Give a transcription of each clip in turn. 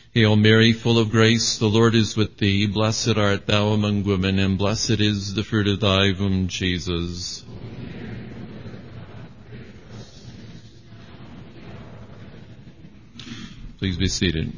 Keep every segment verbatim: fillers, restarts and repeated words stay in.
Hail Mary, full of grace, the Lord is with thee. Blessed art thou among women, and blessed is the fruit of thy womb, Jesus. Please be seated.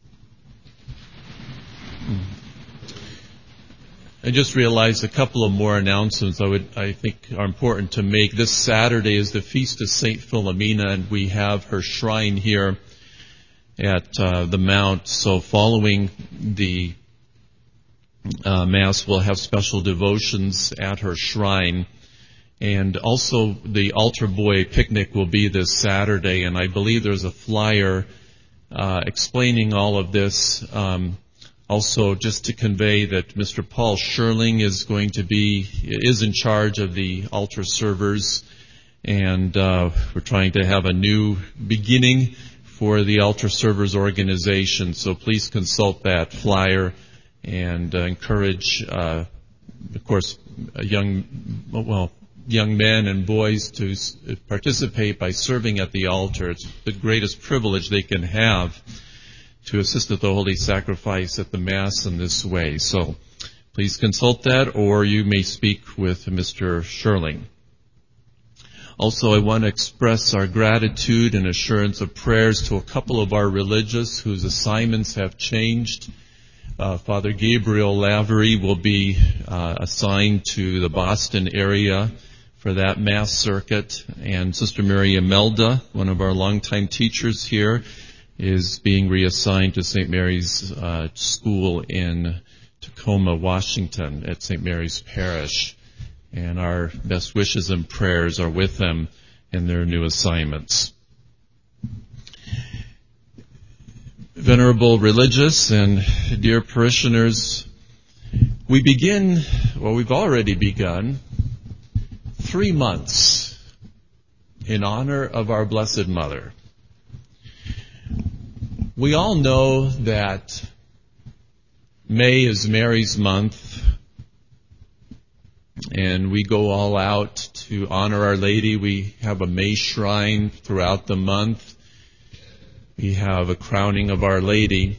I just realized a couple of more announcements I would, I think are important to make. This Saturday is the Feast of Saint Philomena, and we have her shrine here at uh, the Mount. So following the uh, Mass, we'll have special devotions at her shrine. And also the Altar Boy picnic will be this Saturday, and I believe there's a flyer uh, explaining all of this. Um, also, just to convey that Mister Paul Sherling is going to be, is in charge of the altar servers, and uh, we're trying to have a new beginning for the Altar Servers organization. So please consult that flyer and uh, encourage, uh, of course, young, well, young men and boys to s- participate by serving at the altar. It's the greatest privilege they can have to assist at the Holy Sacrifice at the Mass in this way. So please consult that, or you may speak with Mister Sherling. Also, I want to express our gratitude and assurance of prayers to a couple of our religious whose assignments have changed. Uh, Father Gabriel Lavery will be uh, assigned to the Boston area for that Mass circuit, and Sister Mary Imelda, one of our longtime teachers here, is being reassigned to Saint Mary's uh, School in Tacoma, Washington, at Saint Mary's Parish. And our best wishes and prayers are with them in their new assignments. Venerable religious and dear parishioners, we begin, well, we've already begun, three months in honor of our Blessed Mother. We all know that May is Mary's month, and we go all out to honor Our Lady. We have a May shrine throughout the month. We have a crowning of Our Lady.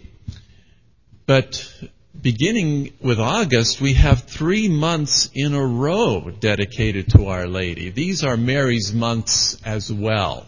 But beginning with August, we have three months in a row dedicated to Our Lady. These are Mary's months as well.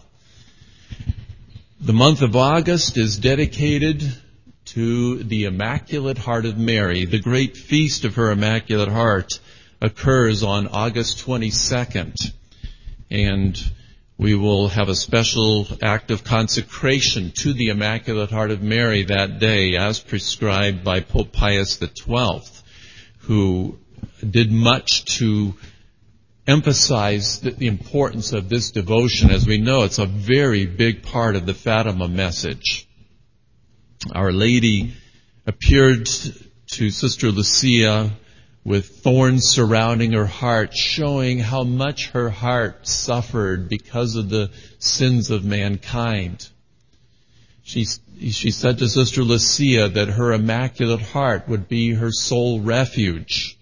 The month of August is dedicated to the Immaculate Heart of Mary. The great feast of her Immaculate Heart occurs on August twenty-second, and we will have a special act of consecration to the Immaculate Heart of Mary that day, as prescribed by Pope Pius the twelfth, who did much to emphasize the importance of this devotion. As we know, it's a very big part of the Fatima message. Our Lady appeared to Sister Lucia with thorns surrounding her heart, showing how much her heart suffered because of the sins of mankind. She, she said to Sister Lucia that her Immaculate Heart would be her sole refuge.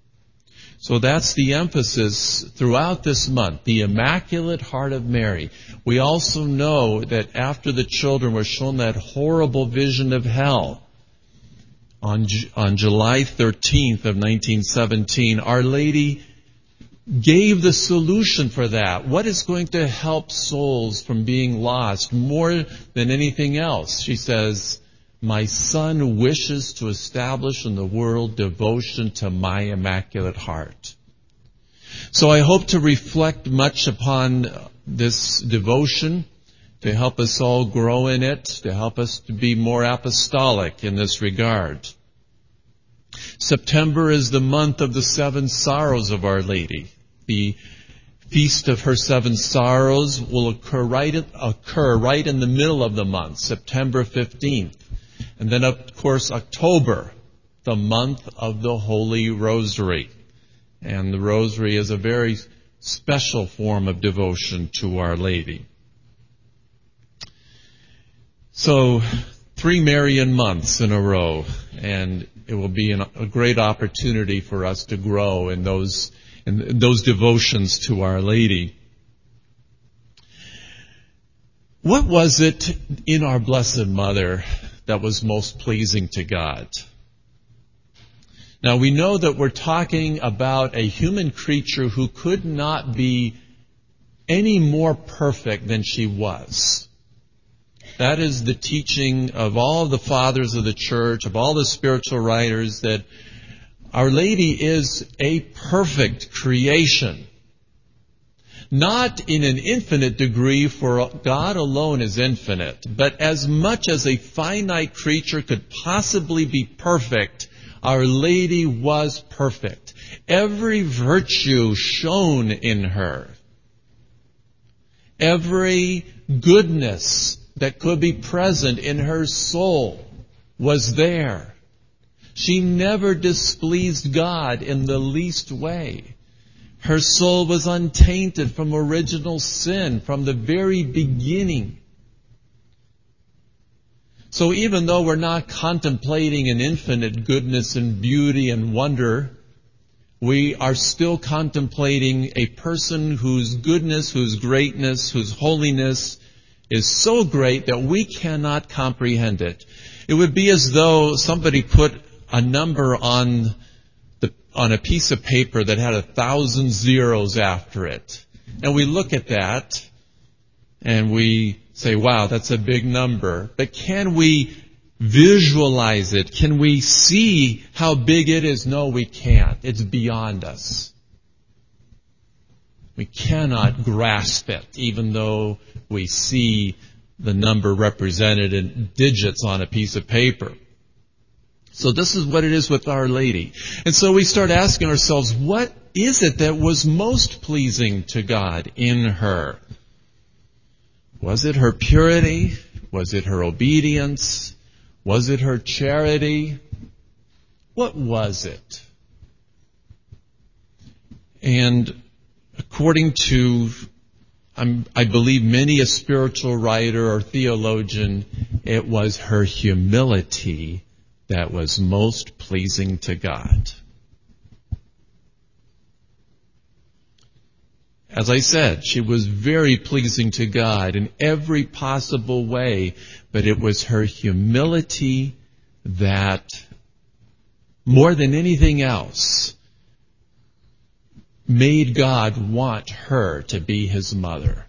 So that's the emphasis throughout this month, the Immaculate Heart of Mary. We also know that after the children were shown that horrible vision of hell, On, on July thirteenth of nineteen seventeen, Our Lady gave the solution for that. What is going to help souls from being lost more than anything else? She says, my Son wishes to establish in the world devotion to my Immaculate Heart. So I hope to reflect much upon this devotion, to help us all grow in it, to help us to be more apostolic in this regard. September is the month of the seven sorrows of Our Lady. The feast of her seven sorrows will occur right in, occur right in the middle of the month, September fifteenth. And then, of course, October, the month of the Holy Rosary. And the Rosary is a very special form of devotion to Our Lady. So, three Marian months in a row, and it will be an, a great opportunity for us to grow in those in those devotions to Our Lady. What was it in our Blessed Mother that was most pleasing to God. Now we know that we're talking about a human creature who could not be any more perfect than she was. That is the teaching of all the fathers of the church, of all the spiritual writers, that Our Lady is a perfect creation. Not in an infinite degree, for God alone is infinite, but as much as a finite creature could possibly be perfect, Our Lady was perfect. Every virtue shone in her. Every goodness that could be present in her soul was there. She never displeased God in the least way. Her soul was untainted from original sin from the very beginning. So even though we're not contemplating an infinite goodness and beauty and wonder, we are still contemplating a person whose goodness, whose greatness, whose holiness is so great that we cannot comprehend it. It would be as though somebody put a number on the, on a piece of paper that had a thousand zeros after it. And we look at that and we say, wow, that's a big number. But can we visualize it? Can we see how big it is? No, we can't. It's beyond us. We cannot grasp it, even though we see the number represented in digits on a piece of paper. So this is what it is with Our Lady. And so we start asking ourselves, what is it that was most pleasing to God in her? Was it her purity? Was it her obedience? Was it her charity? What was it? And according to, um, I believe, many a spiritual writer or theologian, it was her humility that was most pleasing to God. As I said, she was very pleasing to God in every possible way, but it was her humility that, more than anything else, made God want her to be His mother.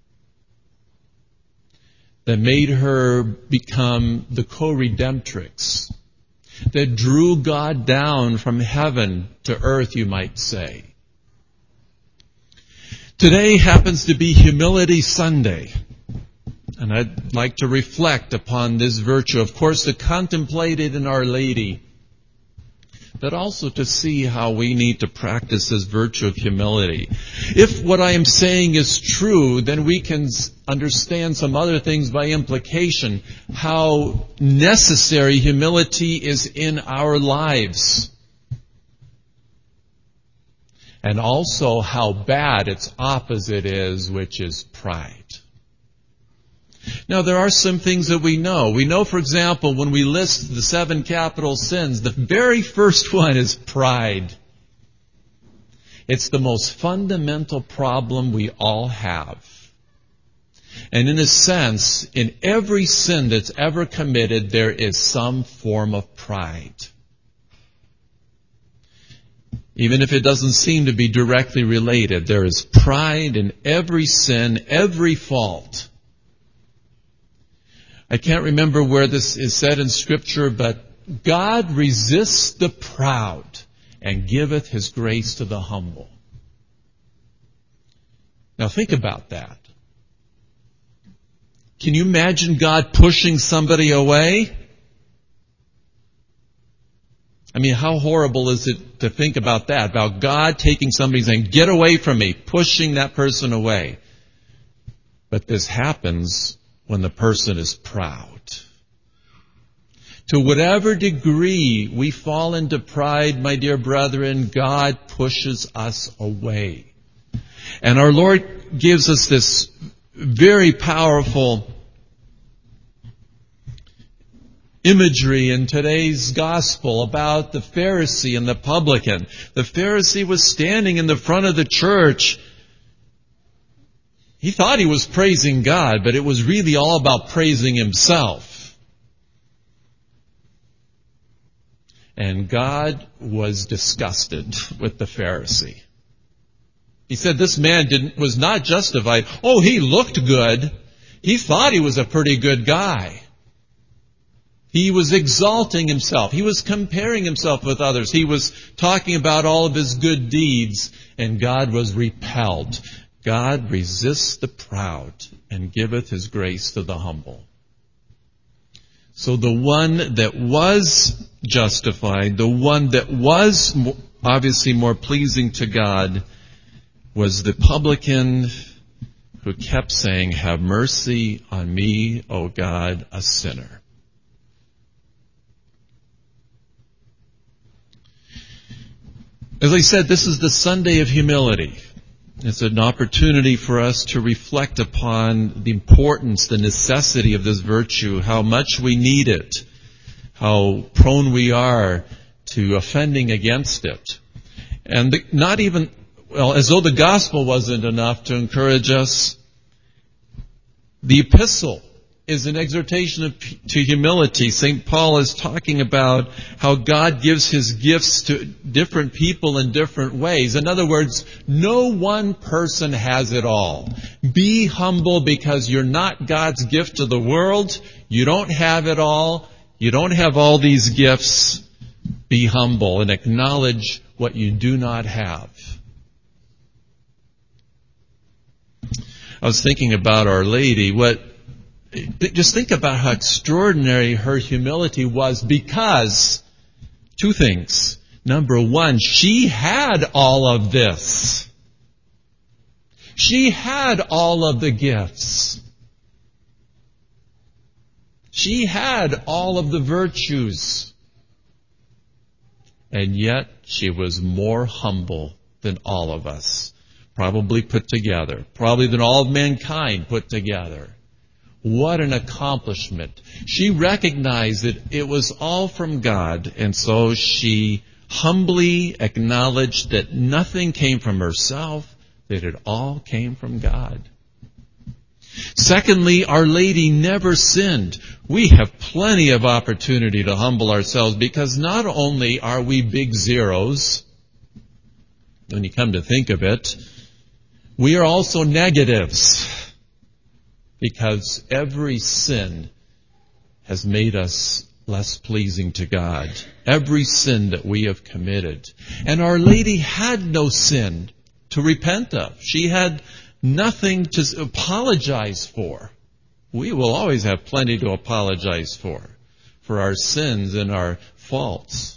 That made her become the co-redemptrix. That drew God down from heaven to earth, you might say. Today happens to be Humility Sunday. And I'd like to reflect upon this virtue. Of course, to contemplate it in Our Lady, but also to see how we need to practice this virtue of humility. If what I am saying is true, then we can understand some other things by implication. How necessary humility is in our lives. And also how bad its opposite is, which is pride. Now, there are some things that we know. We know, for example, when we list the seven capital sins, the very first one is pride. It's the most fundamental problem we all have. And in a sense, in every sin that's ever committed, there is some form of pride. Even if it doesn't seem to be directly related, there is pride in every sin, every fault. I can't remember where this is said in Scripture, but God resists the proud and giveth His grace to the humble. Now think about that. Can you imagine God pushing somebody away? I mean, how horrible is it to think about that, about God taking somebody and saying, get away from me, pushing that person away. But this happens when the person is proud. To whatever degree we fall into pride, my dear brethren, God pushes us away. And our Lord gives us this very powerful imagery in today's gospel about the Pharisee and the publican. The Pharisee was standing in the front of the church. He thought he was praising God, but it was really all about praising himself. And God was disgusted with the Pharisee. He said this man didn't, was not justified. Oh, he looked good. He thought he was a pretty good guy. He was exalting himself. He was comparing himself with others. He was talking about all of his good deeds, and God was repelled. God resists the proud and giveth his grace to the humble. So the one that was justified, the one that was obviously more pleasing to God, was the publican who kept saying, "Have mercy on me, O God, a sinner." As I said, this is the Sunday of humility. It's an opportunity for us to reflect upon the importance, the necessity of this virtue, how much we need it, how prone we are to offending against it. And the, not even, well, as though the gospel wasn't enough to encourage us, the epistle is an exhortation of, to humility. Saint Paul is talking about how God gives his gifts to different people in different ways. In other words, no one person has it all. Be humble because you're not God's gift to the world. You don't have it all. You don't have all these gifts. Be humble and acknowledge what you do not have. I was thinking about Our Lady. What Just think about how extraordinary her humility was, because two things. Number one, she had all of this. She had all of the gifts. She had all of the virtues. And yet she was more humble than all of us, probably put together, probably than all of mankind put together. What an accomplishment. She recognized that it was all from God, and so she humbly acknowledged that nothing came from herself, that it all came from God. Secondly, Our Lady never sinned. We have plenty of opportunity to humble ourselves, because not only are we big zeros, when you come to think of it, we are also negatives. Because every sin has made us less pleasing to God. Every sin that we have committed. And Our Lady had no sin to repent of. She had nothing to apologize for. We will always have plenty to apologize for, for our sins and our faults.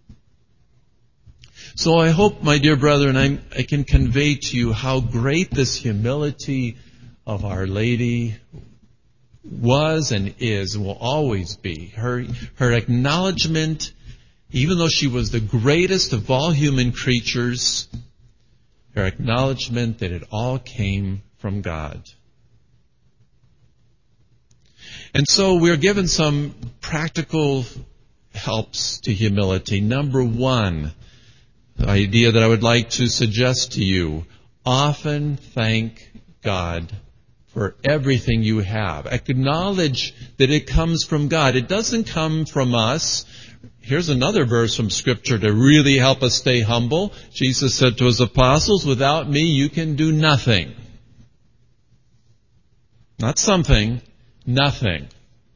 So I hope, my dear brethren, I, I can convey to you how great this humility of Our Lady was and is and will always be. Her, her acknowledgement, even though she was the greatest of all human creatures, her acknowledgement that it all came from God. And so we're given some practical helps to humility. Number one, the idea that I would like to suggest to you, often thank God for everything you have. Acknowledge that it comes from God. It doesn't come from us. Here's another verse from Scripture to really help us stay humble. Jesus said to his apostles, "Without me you can do nothing." Not something, nothing.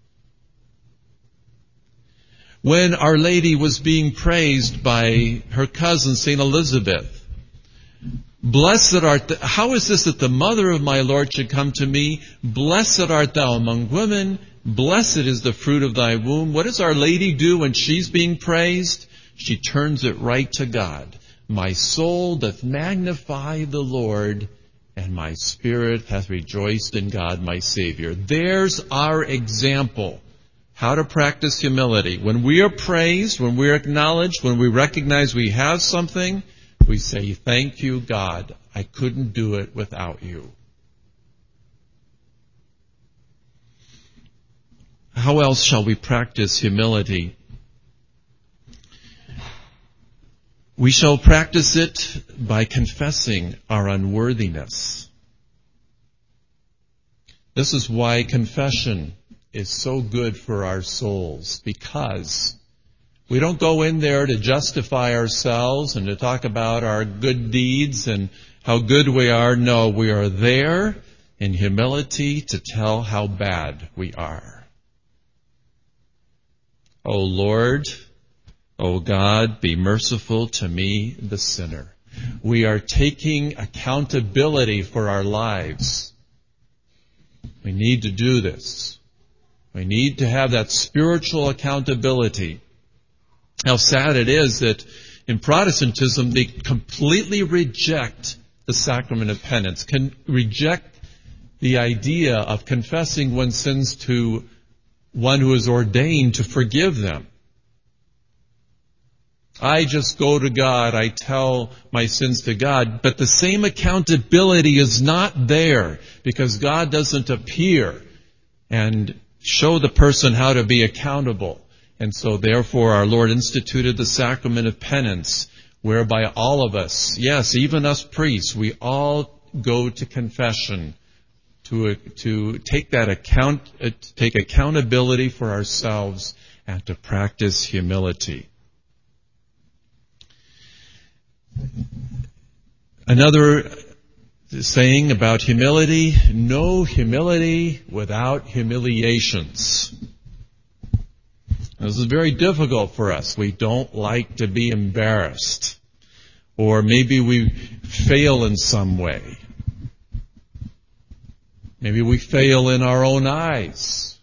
When Our Lady was being praised by her cousin, Saint Elizabeth, "Blessed art thou." How is this that the mother of my Lord should come to me? "Blessed art thou among women. Blessed is the fruit of thy womb." What does Our Lady do when she's being praised? She turns it right to God. "My soul doth magnify the Lord, and my spirit hath rejoiced in God my Savior." There's our example. How to practice humility. When we are praised, when we are acknowledged, when we recognize we have something, we say, "Thank you, God. I couldn't do it without you." How else shall we practice humility? We shall practice it by confessing our unworthiness. This is why confession is so good for our souls, because We don't go in there to justify ourselves and to talk about our good deeds and how good we are. No, we are there in humility to tell how bad we are. O Lord, O God, be merciful to me, the sinner. We are taking accountability for our lives. We need to do this. We need to have that spiritual accountability. How sad it is that in Protestantism they completely reject the sacrament of penance, can reject the idea of confessing one's sins to one who is ordained to forgive them. I just go to God, I tell my sins to God, but the same accountability is not there because God doesn't appear and show the person how to be accountable. And so therefore our Lord instituted the sacrament of penance, whereby all of us, yes, even us priests, we all go to confession to, to take that account, uh, take accountability for ourselves and to practice humility. Another saying about humility, no humility without humiliations. This is very difficult for us. We don't like to be embarrassed. Or maybe we fail in some way. Maybe we fail in our own eyes.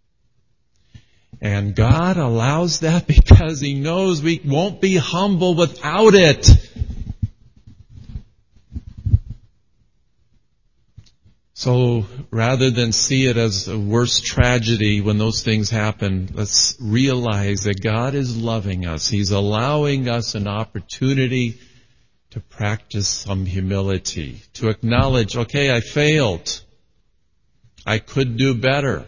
And God allows that because He knows we won't be humble without it. So rather than see it as a worst tragedy when those things happen, let's realize that God is loving us. He's allowing us an opportunity to practice some humility, to acknowledge, okay, I failed. I could do better.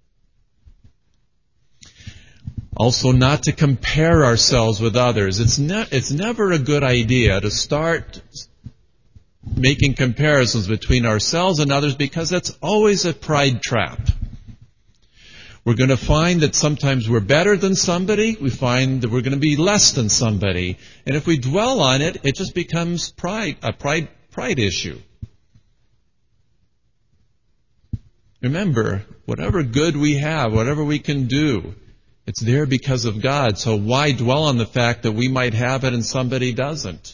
Also, not to compare ourselves with others. It's, ne- it's never a good idea to start making comparisons between ourselves and others because that's always a pride trap. We're going to find that sometimes we're better than somebody. We find that we're going to be less than somebody. And if we dwell on it, it just becomes pride, a pride, pride issue. Remember, whatever good we have, whatever we can do, it's there because of God. So why dwell on the fact that we might have it and somebody doesn't?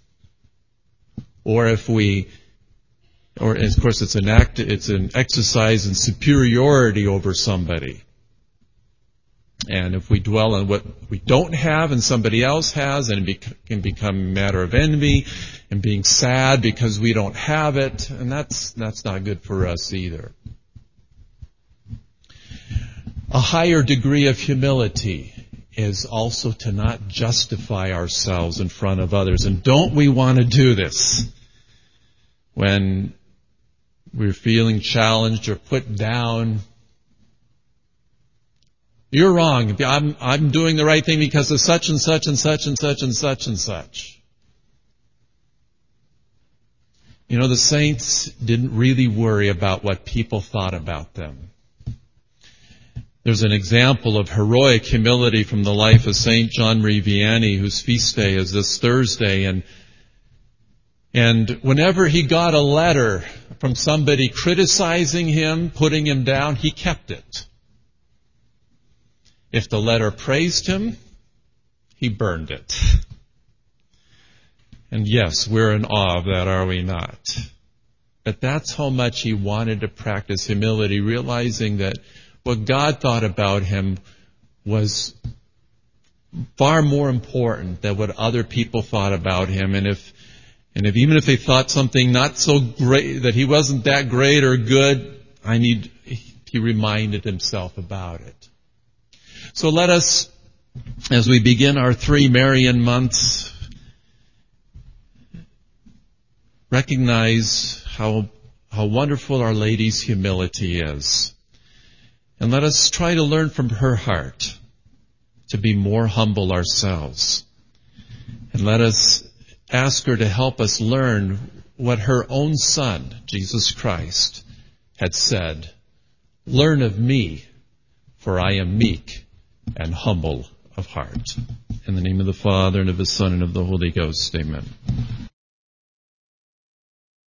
Or if we, or of course it's an act, it's an exercise in superiority over somebody. And if we dwell on what we don't have and somebody else has, and it can become a matter of envy and being sad because we don't have it, and that's, that's not good for us either. A higher degree of humility is also to not justify ourselves in front of others. And don't we want to do this? When we're feeling challenged or put down, you're wrong. I'm, I'm doing the right thing because of such and such and such and such and such and such. You know, the saints didn't really worry about what people thought about them. There's an example of heroic humility from the life of Saint John Marie Vianney, whose feast day is this Thursday. And And whenever he got a letter from somebody criticizing him, putting him down, he kept it. If the letter praised him, he burned it. And yes, we're in awe of that, are we not? But that's how much he wanted to practice humility, realizing that what God thought about him was far more important than what other people thought about him. And if And if even if they thought something not so great, that he wasn't that great or good, I need, he reminded himself about it. So let us, as we begin our three Marian months, recognize how, how wonderful Our Lady's humility is. And let us try to learn from her heart to be more humble ourselves. And let us ask her to help us learn what her own Son, Jesus Christ, had said. Learn of me, for I am meek and humble of heart. In the name of the Father, and of the Son, and of the Holy Ghost, amen.